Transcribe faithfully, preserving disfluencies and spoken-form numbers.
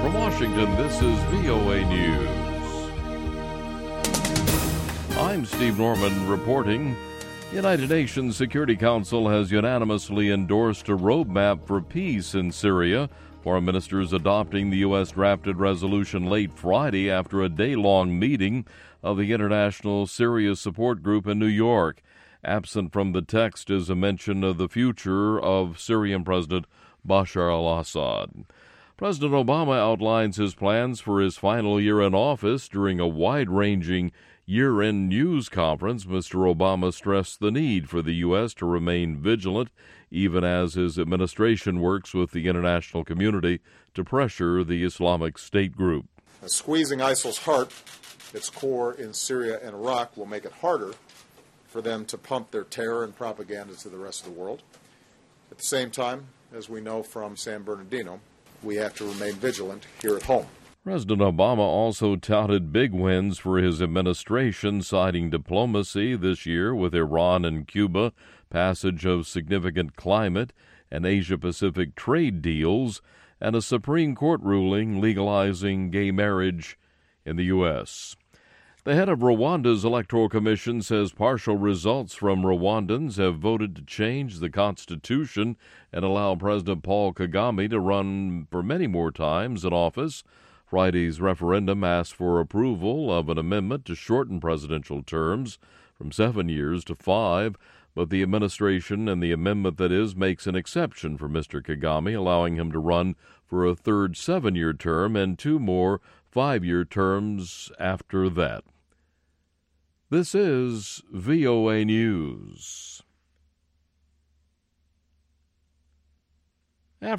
From Washington, this is V O A News. I'm Steve Norman reporting. The United Nations Security Council has unanimously endorsed a roadmap for peace in Syria. Foreign ministers adopting the U S drafted resolution late Friday after a day-long meeting of the International Syria Support Group in New York. Absent from the text is a mention of the future of Syrian President Bashar al-Assad. President Obama outlines his plans for his final year in office during a wide-ranging year-end news conference. Mister Obama stressed the need for the U S to remain vigilant, even as his administration works with the international community to pressure the Islamic State group. Squeezing ISIL's heart, its core in Syria and Iraq, will make it harder for them to pump their terror and propaganda to the rest of the world. At the same time, as we know from San Bernardino, we have to remain vigilant here at home. President Obama also touted big wins for his administration, citing diplomacy this year with Iran and Cuba, passage of significant climate and Asia-Pacific trade deals, and a Supreme Court ruling legalizing gay marriage in the U S The head of Rwanda's Electoral Commission says partial results from Rwandans have voted to change the constitution and allow President Paul Kagame to run for many more times in office. Friday's referendum asked for approval of an amendment to shorten presidential terms from seven years to five, but the administration and the amendment that is makes an exception for Mister Kagame, allowing him to run for a third seven-year term and two more five-year terms after that. This is V O A News.